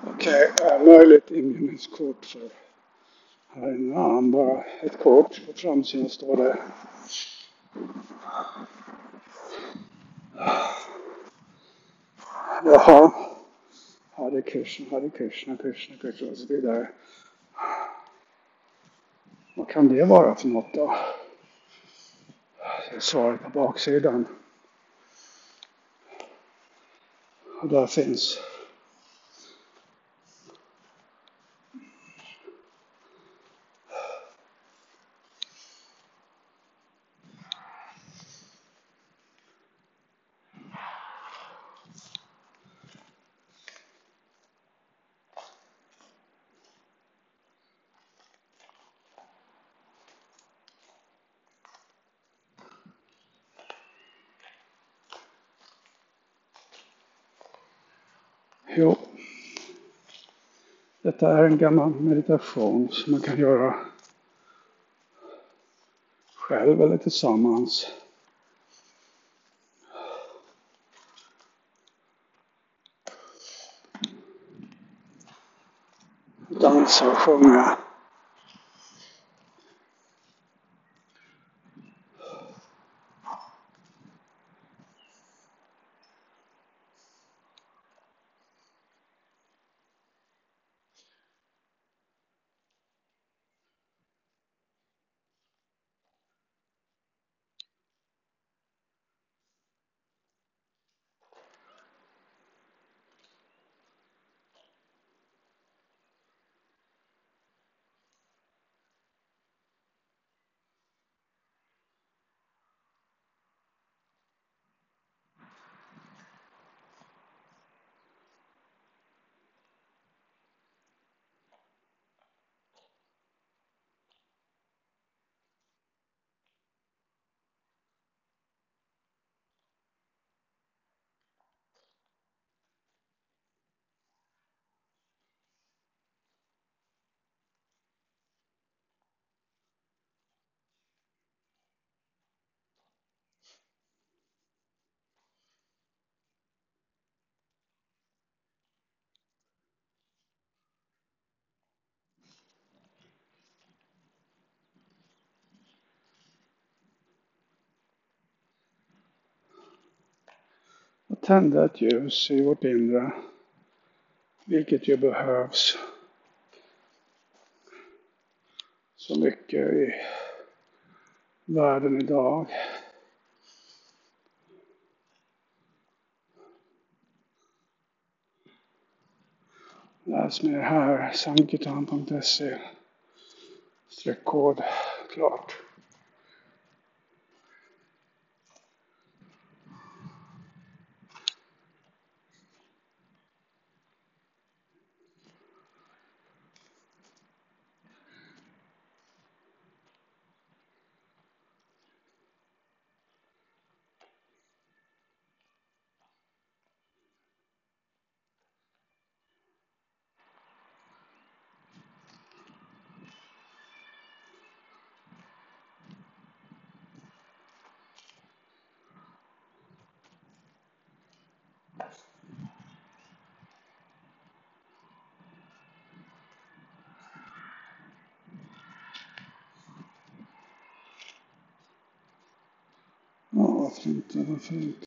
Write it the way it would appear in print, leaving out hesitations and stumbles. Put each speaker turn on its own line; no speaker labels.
Okej, möjligt inbjudningskort för här inne. Bara ett kort på framsidan står det. Jaha. Hare Krishna, Hare Krishna, Krishna Krishna och så vidare. Vad kan det vara för något då? Det är svaret på baksidan. Och där finns jo. Detta är en gammal meditation som man kan göra själv eller tillsammans. Dansa och sjunga. Och tända ett ljus i vårt inre, vilket ju behövs så mycket i världen idag. Läs mer här, sankirtan.se /kod klart. Ja, varför inte?